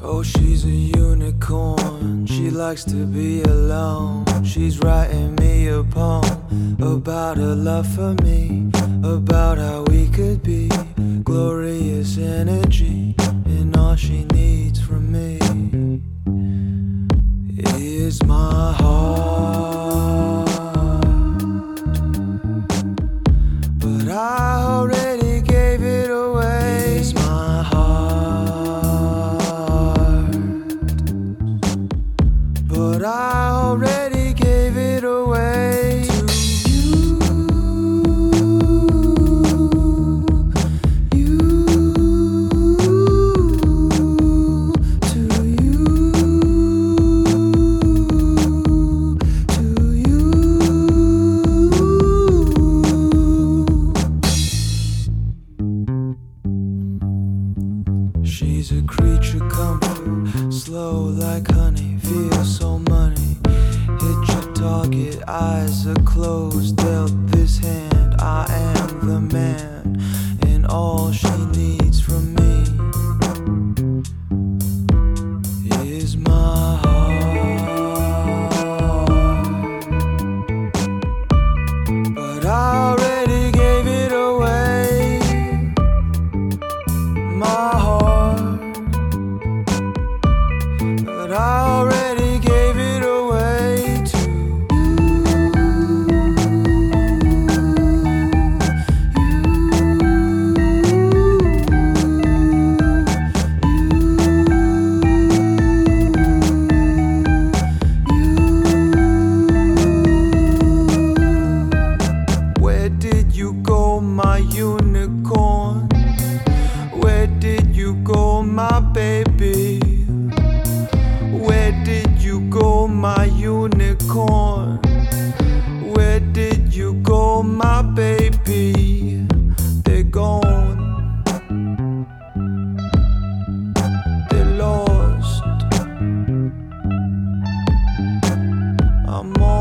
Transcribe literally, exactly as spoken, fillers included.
Oh, she's a unicorn, she likes to be alone. She's writing me a poem about her love for me, about how we could be glorious energy, and all she needs from me is my heart. But I already gave it away. It's my heart, but I already gave it away to you, you, to you, to you. She's a creature comfort, slow like honey, feels so money. Hit your target, eyes are closed, dealt this hand. I am the man, and all she needs from me is my heart. But I already gave it away, my heart. But I already gave it away to you. Where did you go, my unicorn? Where did you go, my baby? Where did you go, my unicorn? Where did you go, my baby? They're gone, they're lost. I'm on